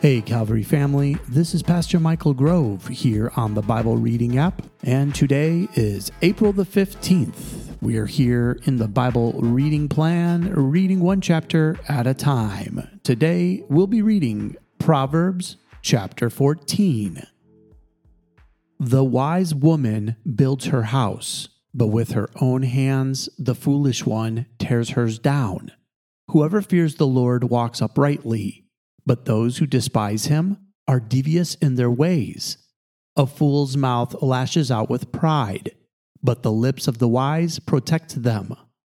Hey Calvary family, this is Pastor Michael Grove here on the Bible Reading app, and today is April the 15th. We are here in the Bible Reading Plan, reading one chapter at a time. Today we'll be reading Proverbs chapter 14. The wise woman builds her house, but with her own hands the foolish one tears hers down. Whoever fears the Lord walks uprightly, but those who despise him are devious in their ways. A fool's mouth lashes out with pride, but the lips of the wise protect them.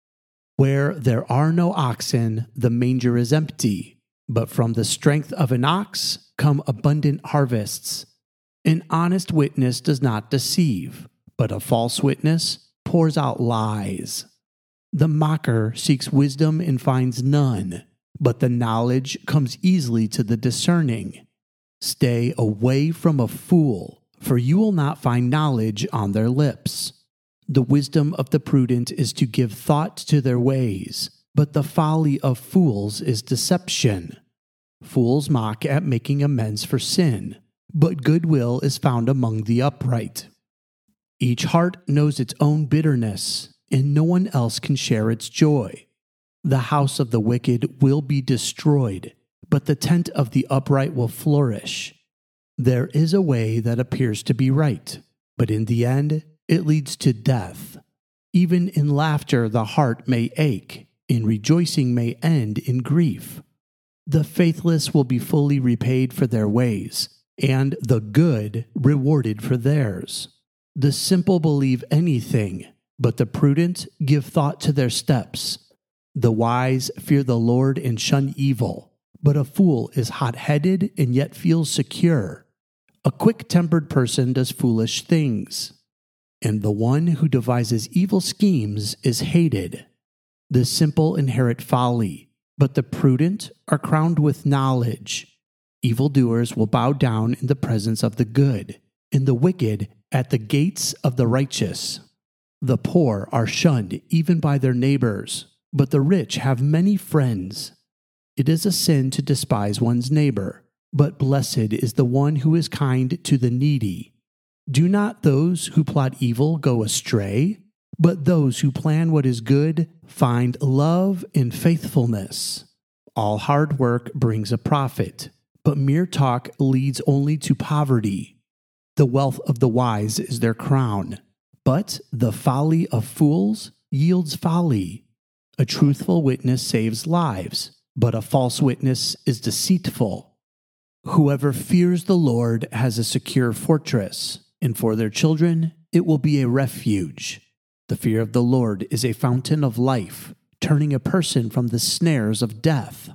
Where there are no oxen, the manger is empty, but from the strength of an ox come abundant harvests. An honest witness does not deceive, but a false witness pours out lies. The mocker seeks wisdom and finds none, but the knowledge comes easily to the discerning. Stay away from a fool, for you will not find knowledge on their lips. The wisdom of the prudent is to give thought to their ways, but the folly of fools is deception. Fools mock at making amends for sin, but goodwill is found among the upright. Each heart knows its own bitterness, and no one else can share its joy. The house of the wicked will be destroyed, but the tent of the upright will flourish. There is a way that appears to be right, but in the end it leads to death. Even in laughter the heart may ache, and rejoicing may end in grief. The faithless will be fully repaid for their ways, and the good rewarded for theirs. The simple believe anything, but the prudent give thought to their steps. The wise fear the Lord and shun evil, but a fool is hot-headed and yet feels secure. A quick-tempered person does foolish things, and the one who devises evil schemes is hated. The simple inherit folly, but the prudent are crowned with knowledge. Evildoers will bow down in the presence of the good, and the wicked at the gates of the righteous. The poor are shunned even by their neighbors, but the rich have many friends. It is a sin to despise one's neighbor, but blessed is the one who is kind to the needy. Do not those who plot evil go astray, but those who plan what is good find love and faithfulness. All hard work brings a profit, but mere talk leads only to poverty. The wealth of the wise is their crown, but the folly of fools yields folly. A truthful witness saves lives, but a false witness is deceitful. Whoever fears the Lord has a secure fortress, and for their children it will be a refuge. The fear of the Lord is a fountain of life, turning a person from the snares of death.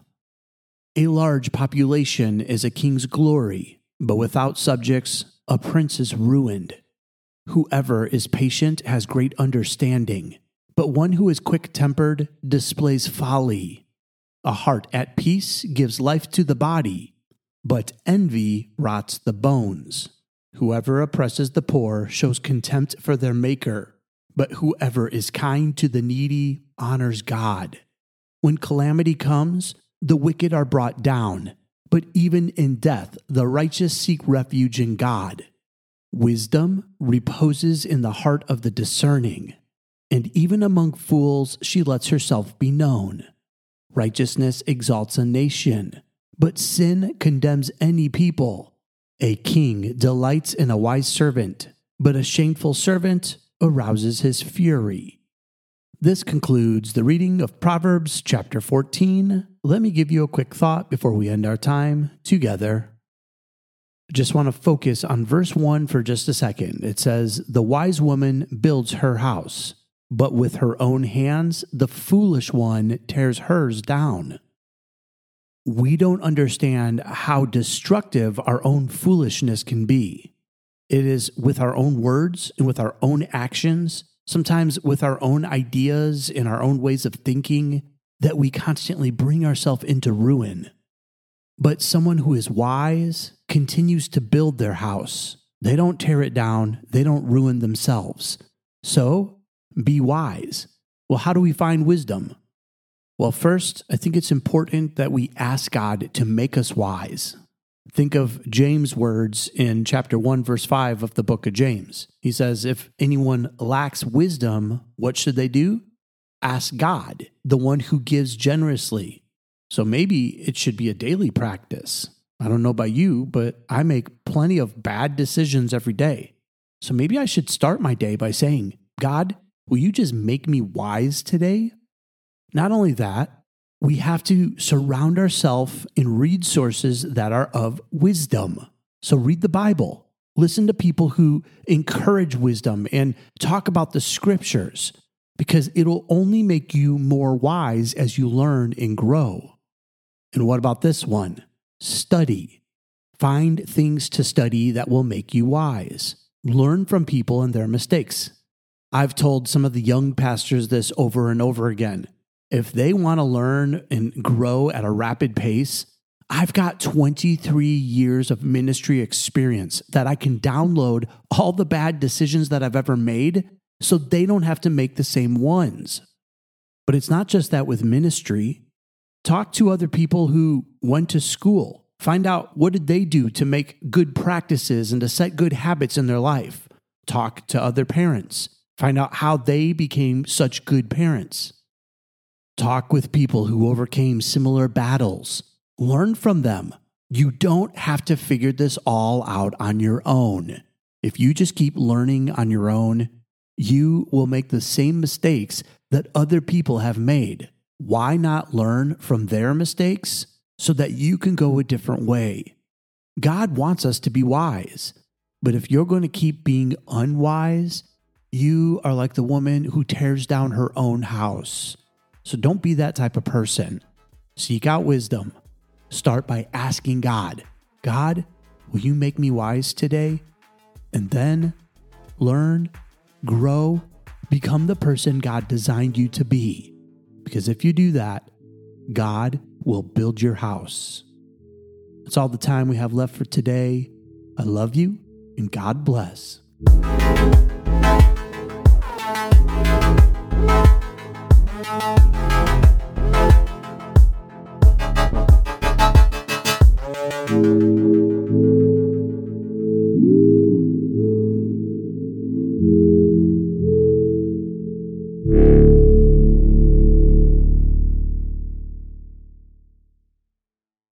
A large population is a king's glory, but without subjects a prince is ruined. Whoever is patient has great understanding, but one who is quick-tempered displays folly. A heart at peace gives life to the body, but envy rots the bones. Whoever oppresses the poor shows contempt for their Maker, but whoever is kind to the needy honors God. When calamity comes, the wicked are brought down, but even in death the righteous seek refuge in God. Wisdom reposes in the heart of the discerning, and even among fools she lets herself be known. Righteousness exalts a nation, but sin condemns any people. A king delights in a wise servant, but a shameful servant arouses his fury. This concludes the reading of Proverbs chapter 14. Let me give you a quick thought before we end our time together. I just want to focus on verse 1 for just a second. It says, "The wise woman builds her house, but with her own hands the foolish one tears hers down." We don't understand how destructive our own foolishness can be. It is with our own words and with our own actions, sometimes with our own ideas and our own ways of thinking, that we constantly bring ourselves into ruin. But someone who is wise continues to build their house. They don't tear it down. They don't ruin themselves. So, be wise. Well, how do we find wisdom? Well, first, I think it's important that we ask God to make us wise. Think of James' words in chapter 1, verse 5 of the book of James. He says, if anyone lacks wisdom, what should they do? Ask God, the one who gives generously. So maybe it should be a daily practice. I don't know about you, but I make plenty of bad decisions every day. So maybe I should start my day by saying, God, will you just make me wise today? Not only that, we have to surround ourselves and read sources that are of wisdom. So read the Bible. Listen to people who encourage wisdom and talk about the scriptures, because it'll only make you more wise as you learn and grow. And what about this one? Study. Find things to study that will make you wise. Learn from people and their mistakes. I've told some of the young pastors this over and over again. If they want to learn and grow at a rapid pace, I've got 23 years of ministry experience that I can download all the bad decisions that I've ever made so they don't have to make the same ones. But it's not just that with ministry. Talk to other people who went to school. Find out what did they do to make good practices and to set good habits in their life. Talk to other parents. Find out how they became such good parents. Talk with people who overcame similar battles. Learn from them. You don't have to figure this all out on your own. If you just keep learning on your own, you will make the same mistakes that other people have made. Why not learn from their mistakes so that you can go a different way? God wants us to be wise, but if you're going to keep being unwise, you are like the woman who tears down her own house. So don't be that type of person. Seek out wisdom. Start by asking God, God, will you make me wise today? And then learn, grow, become the person God designed you to be. Because if you do that, God will build your house. That's all the time we have left for today. I love you, and God bless.